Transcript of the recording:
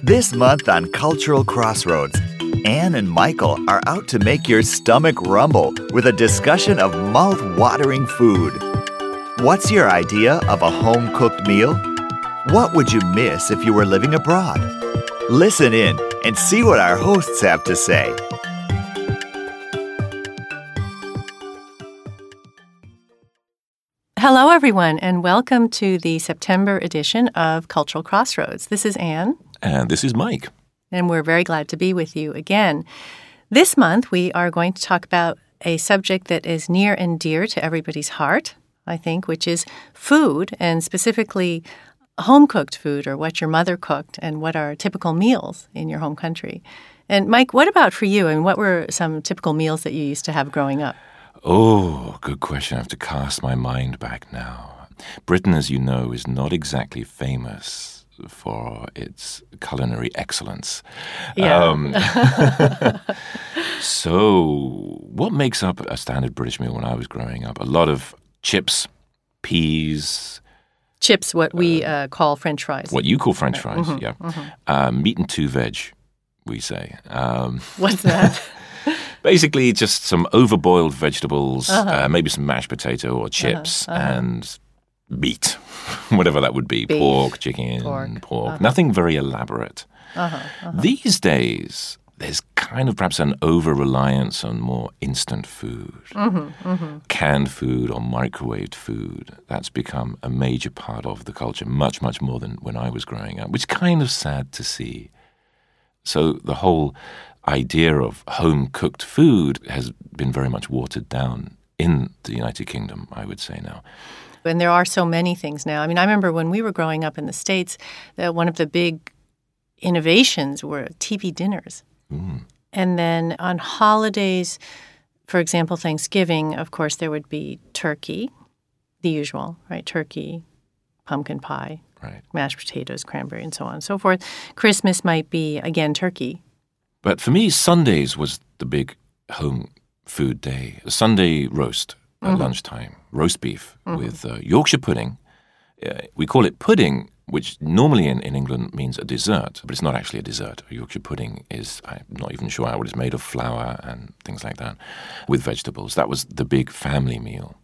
This month on Cultural Crossroads, Anne and Michael are out to make your stomach rumble with a discussion of mouth-watering food. What's your idea of a home-cooked meal? What would you miss if you were living abroad? Listen in and see what our hosts have to say. Hello, everyone, and welcome to the September edition of Cultural Crossroads. This is Anne. And this is Mike. And we're very glad to be with you again. This month, we are going to talk about a subject that is near and dear to everybody's heart, I think, which is food, and specifically home-cooked food, or what your mother cooked, and what are typical meals in your home country. And Mike, what about for you? I mean, what were some typical meals that you used to have growing up? Oh, good question. I have to cast my mind back now. Britain, as you know, is not exactly famous for its culinary excellence. Yeah. So what makes up a standard British meal when I was growing up? A lot of chips, peas. Chips, what we call French fries. What you call French fries, Mm-hmm, yeah. Mm-hmm. Meat and two veg, we say. What's that? Basically, just some overboiled vegetables, maybe some mashed potato or chips, and meat, whatever that would be. Beef, pork, chicken, pork. Nothing very elaborate. These days, there's kind of perhaps an over-reliance on more instant food. Canned food or microwaved food. That's become a major part of the culture, much, much more than when I was growing up, which is kind of sad to see. So the whole idea of home-cooked food has been very much watered down in the United Kingdom, I would say now. And there are so many things now. I mean, I remember when we were growing up in the States, one of the big innovations were TV dinners. And then on holidays, for example, Thanksgiving, of course, there would be turkey, the usual, right? Turkey, pumpkin pie, mashed potatoes, cranberry, and so on and so forth. Christmas might be, again, turkey. But for me, Sundays was the big home food day. A Sunday roast at lunchtime, roast beef with Yorkshire pudding. We call it pudding, which normally in England means a dessert, but it's not actually a dessert. Yorkshire pudding is, I'm not even sure how it is made of, flour and things like that, with vegetables. That was the big family meal.